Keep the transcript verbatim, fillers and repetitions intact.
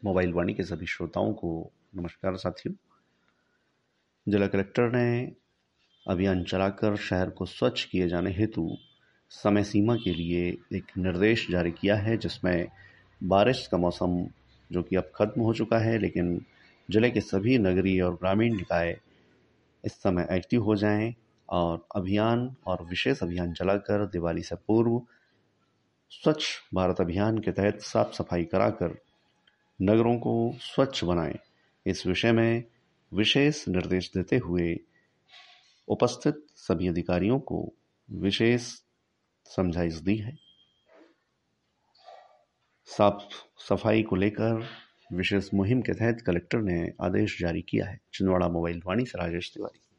Mobile वाणी के सभी श्रोताओं को नमस्कार साथियों। जिला कलेक्टर ने अभियान चलाकर शहर को स्वच्छ किए जाने हेतु समय सीमा के लिए एक निर्देश जारी किया है, जिसमें बारिश का मौसम जो कि अब खत्म हो चुका है, लेकिन जिले के सभी नगरीय और ग्रामीण निकाय इस समय एक्टिव हो जाएं और अभियान और विशेष अभियान चलाकर दिवाली से पूर्व स्वच्छ भारत अभियान के तहत साफ सफाई कराकर नगरों को स्वच्छ बनाएं। इस विषय में विशेष निर्देश देते हुए उपस्थित सभी अधिकारियों को विशेष समझाइश दी है। साफ सफाई को लेकर विशेष मुहिम के तहत कलेक्टर ने आदेश जारी किया है। छिंदवाड़ा मोबाइल वाणी से राजेश तिवारी।